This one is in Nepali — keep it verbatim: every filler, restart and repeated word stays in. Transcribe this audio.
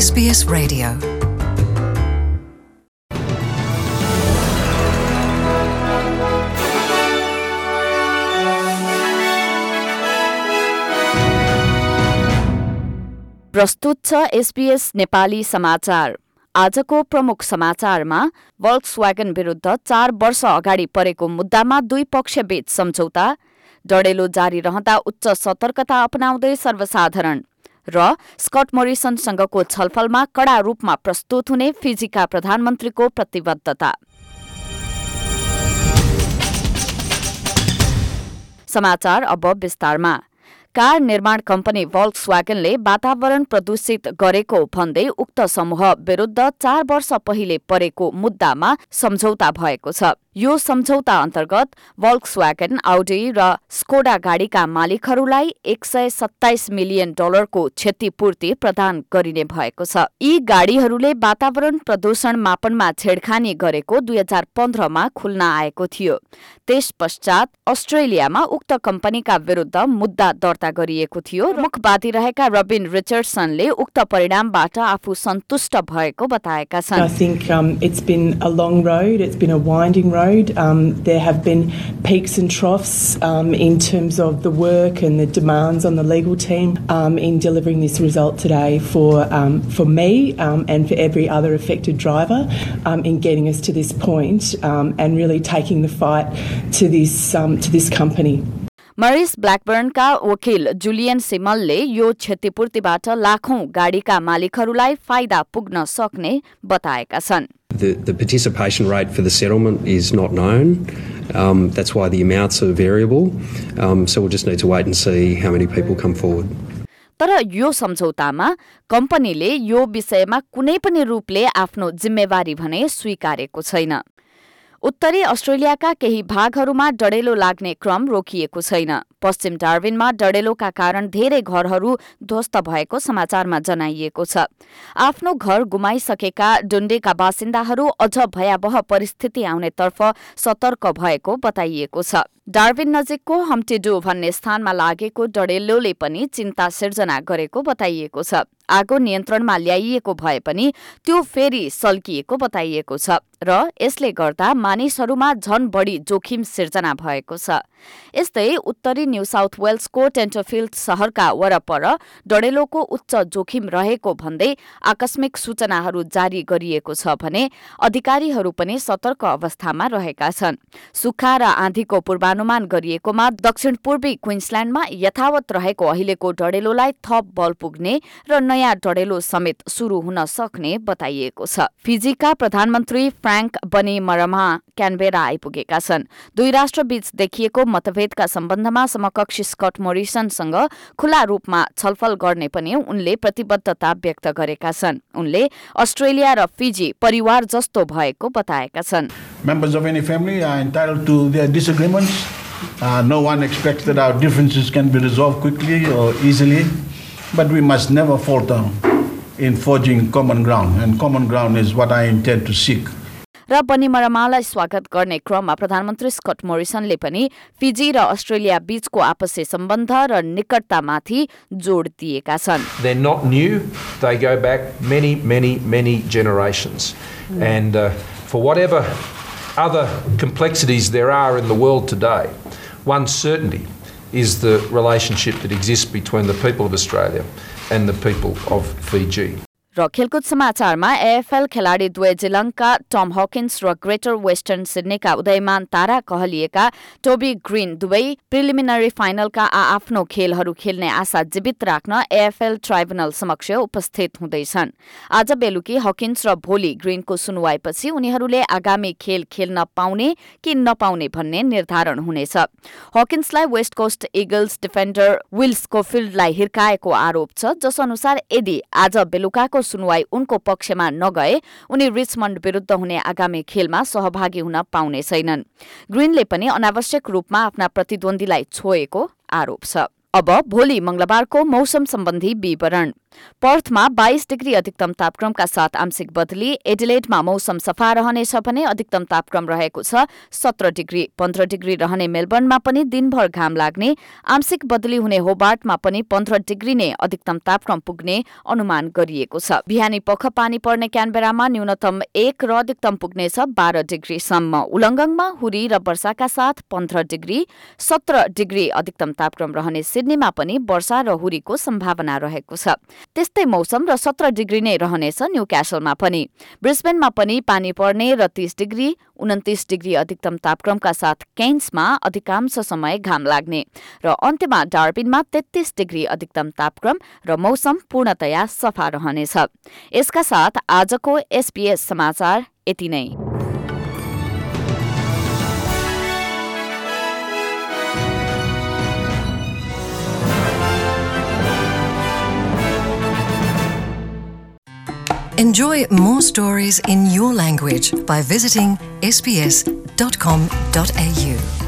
S B S Radio. प्रस्तुत छ एसबीएस नेपाली समाचार। आजको प्रमुख समाचारमा वोल्क्सवागन विरुद्ध चार वर्ष अगाडि परेको मुद्दामा दुई पक्षबीच सम्झौता, डढेलो जारी रहँदा उच्च सतर्कता अपनाउँदै सर्वसाधारण र स्कट मोरिसनसँगको छलफलमा कड़ा रूपमा प्रस्तुत हुने फिजीका प्रधानमन्त्रीको प्रतिबद्धता। समाचार अब विस्तारमा। कार निर्माण कम्पनी वोल्क्सवागनले वातावरण प्रदूषित गरेको भन्दै उक्त समूह विरुद्ध चार वर्ष पहिले परेको मुद्दामा सम्झौता भएको छ। यो सम्झौता अन्तर्गत वोल्क्सवागन, आउडी र स्कोडा गाडीका मालिकहरूलाई एक सय सत्ताइस मिलियन डलरको क्षतिपूर्ति प्रदान गरिने भएको छ। यी गाडीहरूले वातावरण प्रदूषण मापनमा छेडखानी गरेको दुई हजार पन्ध्रमा खुल्न आएको थियो। त्यस पश्चात अस्ट्रेलियामा उक्त कम्पनीका विरुद्ध मुद्दा दर्ता गरिएको थियो। मुखवादी रहेका रबिन रिचर्डसनले उक्त परिणामबाट आफू सन्तुष्ट भएको बताएका छन्। I think um, it's been a long road, it's been a winding road. Um, there have been peaks and troughs um, in terms of the work and the demands on the legal team um, in delivering this result today for um, for me um, and for every other affected driver um, in getting us to this point um, and really taking the fight to this um, to this company. मरिस ब्ल्याकबर्नका वकिल जुलियन सिमलले यो क्षतिपूर्तिबाट लाखौं गाडीका मालिकहरूलाई फाइदा पुग्न सक्ने बताएका छन्। The, the participation rate for the settlement is not known. Um, that's why the amounts are variable. Um, so we'll just need to wait and see how many people come forward. तर यो सम्झौतामा कम्पनीले यो विषयमा कुनै पनि रूपले आफ्नो जिम्मेवारी भने स्वीकारेको छैन। उत्तरी अस्ट्रेलियाका केही भागहरूमा डढेलो लाग्ने क्रम रोकिएको छैन। पश्चिम डार्विनमा डढेलोका कारण धेरै घरहरू ध्वस्त भएको समाचारमा जनाइएको छ। आफ्नो घर गुमाइसकेका डुन्डेका बासिन्दाहरू अझ भयावह परिस्थिति आउनेतर्फ सतर्क भएको बताइएको छ। डार्विन नजिकको हम्टिडु भन्ने स्थानमा लागेको डढेलोले पनि चिन्ता सिर्जना गरेको बताइएको छ। आगो नियन्त्रणमा ल्याइएको भए पनि त्यो फेरि सल्किएको बताइएको छ र यसले गर्दा मानिसहरूमा झन बढी जोखिम सिर्जना भएको छ। यस्तै उत्तरी न्यू साउथ वेल्सको टेन्टरफिल्ड शहरका वरपर डढेलोको उच्च जोखिम रहेको भन्दै आकस्मिक सूचनाहरू जारी गरिएको छ भने अधिकारीहरू पनि सतर्क अवस्थामा रहेका छन्। सुक्खा र आँधीको पूर्वानुमान गरिएकोमा दक्षिण पूर्वी क्वीन्सल्याण्डमा यथावत रहेको अहिलेको डढेलोलाई थप बल पुग्ने र नयाँ डढेलो समेत शुरू हुन सक्ने बताइएको छ। फिजीका प्रधानमन्त्री फ्राङ्क बनिमरमा क्यानबेरा आइपुगेका छन्। दुई राष्ट्रबीच देखिएको मतभेदका सम्बन्धमा समकक्षी स्कट मोरिसनसँग खुला रूपमा छलफल गर्ने पनि उनले प्रतिबद्धता व्यक्त गरेका छन्। उनले अस्ट्रेलिया र फिजी परिवार जस्तो भएको बताएका छन्। Members of any family are entitled to their disagreements. Uh, no one expects that our differences can be resolved quickly or easily, but we must never falter in forging common ground, and common ground is what I intend to seek. र बनिमरमालाई स्वागत गर्ने क्रममा प्रधानमन्त्री स्कट मोरिसनले पनि फिजी र अस्ट्रेलिया बीचको आपसी सम्बन्ध र निकटतामाथि जोड दिएका छन्। They're not new. They go back many, many, many generations. Mm. And uh, for whatever other complexities there are in the world today, one certainty is the relationship that exists between the people of Australia and the people of Fiji. र खेलकुद समाचारमा एएफएल खेलाडी द्वे जिलङका टम हकिन्स र ग्रेटर वेस्टर्न सिडनीका उदयमान तारा कहलिएका टोबी ग्रीन दुवै प्रिलिमिनरी फाइनलका आआफ्नो खेलहरू खेल्ने आशा जीवित राख्न एएफएल ट्राइब्युनल समक्ष उपस्थित हुँदैछन्। आज बेलुकी हकिन्स र भोलि ग्रीनको सुनुवाईपछि उनीहरूले आगामी खेल खेल्न पाउने कि नपाउने भन्ने निर्धारण हुनेछ। हकिन्सलाई West Coast Eagles defender Will स्कोफिल्डलाई हिर्काएको आरोप छ, जस अनुसार यदि आज बेलुकाको सुनुवाई उनको पक्षमा नगए उनी रिचमन्ड विरुद्ध हुने आगामी खेलमा सहभागी हुन पाउने छैनन्। ग्रीनले पनि अनावश्यक रूपमा आफ्ना प्रतिद्वन्दीलाई छोएको आरोप छ। अब भोलि मंगलबारको मौसम सम्बन्धी विवरण। पर्थमा बाइस डिग्री अधिकतम तापक्रमका साथ आंशिक बदली, एडिलेडमा मौसम सफा रहनेछ भने अधिकतम तापक्रम रहेको छ सत्र डिग्री, पन्ध्र डिग्री रहने मेलबर्नमा पनि दिनभर घाम लाग्ने, आंशिक बदली हुने होबार्टमा पनि पन्ध्र डिग्री नै अधिकतम तापक्रम पुग्ने अनुमान गरिएको छ। बिहानी पख पानी पर्ने क्यानबेरामा न्यूनतम एक र अधिकतम पुग्नेछ बाह्र डिग्रीसम्म। उलङ्गङमा हुरी र वर्षाका साथ पन्ध्र डिग्री, सत्र डिग्री अधिकतम तापक्रम रहने सिडनीमा पनि वर्षा र हुरीको सम्भावना रहेको छ। त्यस्तै मौसम र सत्र डिग्री नै रहनेछ न्यूक्यासलमा पनि। ब्रिस्बेनमा पनि पानी पर्ने र तीस डिग्री, उन्तिस डिग्री अधिकतम तापक्रमका साथ केन्समा अधिकांश समय घाम लाग्ने र अन्त्यमा डार्बिनमा तेत्तीस डिग्री अधिकतम तापक्रम र मौसम पूर्णतया सफा रहनेछ। यसका साथ आजको एसबीएस समाचार यति नै। Enjoy more stories in your language by visiting s b s dot com dot a u.